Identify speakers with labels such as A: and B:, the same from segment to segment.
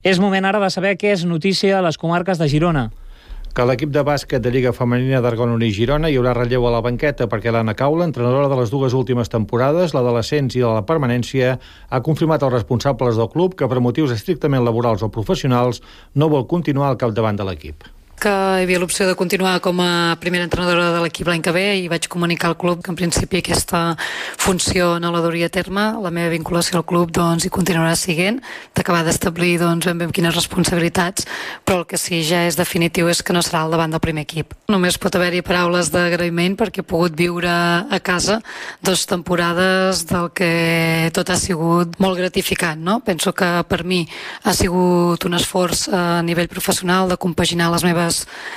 A: És moment ara de saber què és notícia a les comarques de Girona.
B: Que l'equip de bàsquet de Lliga Femenina d'Argonori i Girona hi haurà relleu a la banqueta perquè l'Anna Caula, entrenadora de les dues últimes temporades, la de l'ascens i de la permanència, ha confirmat als responsables del club que per motius estrictament laborals o professionals no vol continuar al capdavant de l'equip.
C: Que hi havia l'opció de continuar com a primera entrenadora de l'equip l'any que ve i vaig comunicar al club que en principi aquesta funció no la duria a terme. La meva vinculació al club hi continuarà siguent, d'acabar d'establir ben bé quines responsabilitats, però el que sí ja és definitiu és que no serà al davant del primer equip. Només pot haver-hi paraules d'agraïment perquè he pogut viure a casa 2 temporades del que tot ha sigut molt gratificant, no? Penso que per mi ha sigut un esforç a nivell professional de compaginar les meves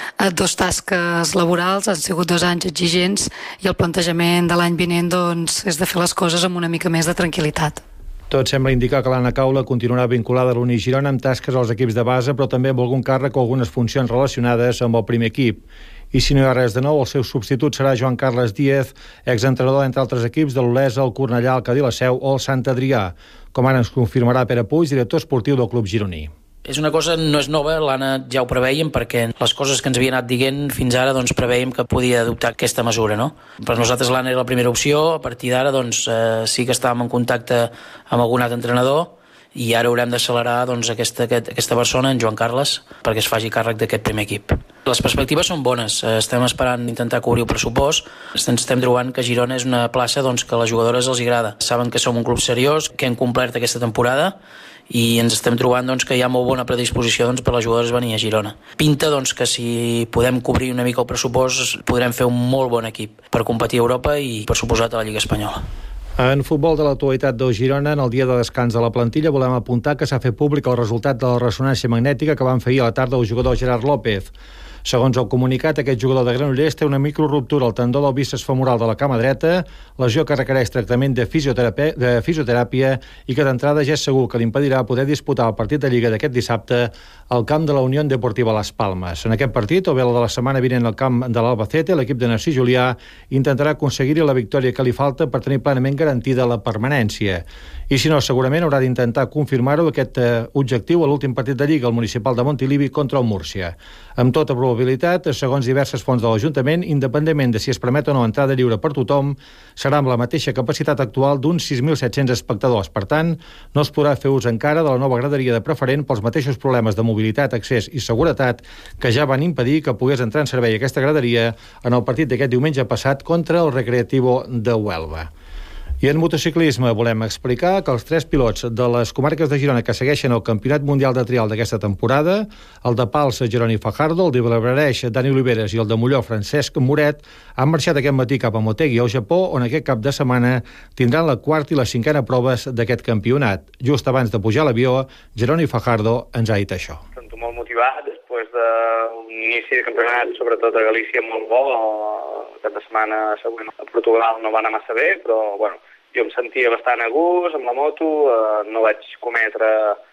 C: 2 tasques laborals. Han sigut 2 anys exigents i el plantejament de l'any vinent és de fer les coses amb una mica més de tranquil·litat.
B: Tot sembla indicar que l'Anna Caula continuarà vinculada a l'Uni Girona amb tasques als equips de base, però també amb algun càrrec o algunes funcions relacionades amb el primer equip. I si no hi ha res de nou, el seu substitut serà Joan Carles Díez, exentrenador entre altres equips de l'Olesa, el Cornellà, el Cadí la Seu o el Sant Adrià, com ara ens confirmarà Pere Puig, director esportiu del club gironí.
D: És una cosa, no és nova, l'Anna ja ho preveiem perquè les coses que ens havia anat dient fins ara preveiem que podia adoptar aquesta mesura, no? Per nosaltres l'Anna era la primera opció, a partir d'ara sí que estàvem en contacte amb algun altre entrenador i ara haurem d'accelerar aquesta persona, en Joan Carles, perquè es faci càrrec d'aquest primer equip. Les perspectives són bones, estem esperant intentar cobrir el pressupost, estem trobant que Girona és una plaça que a les jugadores els agrada. Saben que som un club seriós, que hem complert aquesta temporada i ens estem trobant que hi ha molt bona predisposició per les jugadores venir a Girona. Pinta que si podem cobrir una mica el pressupost podrem fer un molt bon equip per competir a Europa i per suposat a la Lliga Espanyola.
B: En futbol de l'actualitat del Girona, en el dia de descans de la plantilla, volem apuntar que s'ha fet públic el resultat de la ressonància magnètica que van fer ahir a la tarda el jugador Gerard López. Segons el comunicat, aquest jugador de Granollers té una microruptura al tendó del bíceps femoral de la cama dreta, lesió que requereix tractament de fisioteràpia i que d'entrada ja és segur que l'impedirà poder disputar el partit de Lliga d'aquest dissabte al camp de la Unión Deportiva Las Palmas. En aquest partit, o bé el de la setmana vinent al camp de l'Albacete, l'equip de Narcís Julià intentarà aconseguir la victòria que li falta per tenir plenament garantida la permanència. I si no, segurament haurà d'intentar confirmar-ho aquest objectiu a l'últim partit de Lliga, el municipal de Montilivi contra el Múrcia. Amb tota probabilitat, segons diverses fonts de l'Ajuntament, independentment de si es permet o no entrada lliure per tothom, serà amb la mateixa capacitat actual d'uns 6.700 espectadors. Per tant, no es podrà fer ús encara de la nova graderia de preferent pels mateixos problemes de mobilitat, accés i seguretat que ja van impedir que pogués entrar en servei aquesta graderia en el partit d'aquest diumenge passat contra el Recreativo de Huelva. I en motociclisme volem explicar que els 3 pilots de les comarques de Girona que segueixen el Campionat Mundial de Trial d'aquesta temporada, el de Pals, Jeroni Fajardo, el de Vilablareix, Dani Oliveres i el de Molló, Francesc Moret, han marxat aquest matí cap a Motegi, al Japó, on aquest cap de setmana tindran la 4ª i la 5a proves d'aquest campionat. Just abans de pujar a l'avió, Jeroni Fajardo ens ha dit això.
E: Sento molt motivat, després d'un inici de campionat, sobretot a Galícia, molt bo. Aquesta setmana següent a Portugal no va anar massa bé, però bueno, jo em sentia bastant a gust amb la moto, no vaig cometre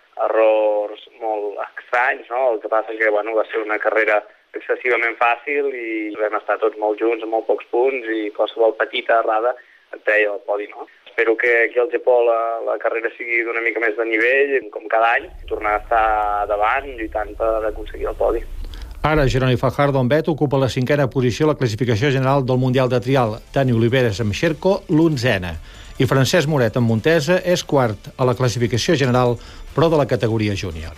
E: errors molt estranys, no? El que passa que va ser una carrera excessivament fàcil i vam estar tots molt junts, amb molt pocs punts, i qualsevol petita errada et treia el podi, no? Espero que aquí al Japó la carrera sigui d'una mica més de nivell, com cada any, tornar a estar davant lluitant per aconseguir el podi.
B: Ara, Jeroni Fajardo en Bet ocupa la 5a posició a la classificació general del Mundial de Trial. Dani Oliveres amb Xerco, l'11a. I Francesc Moret amb Montesa és 4 a la classificació general, però de la categoria júnior.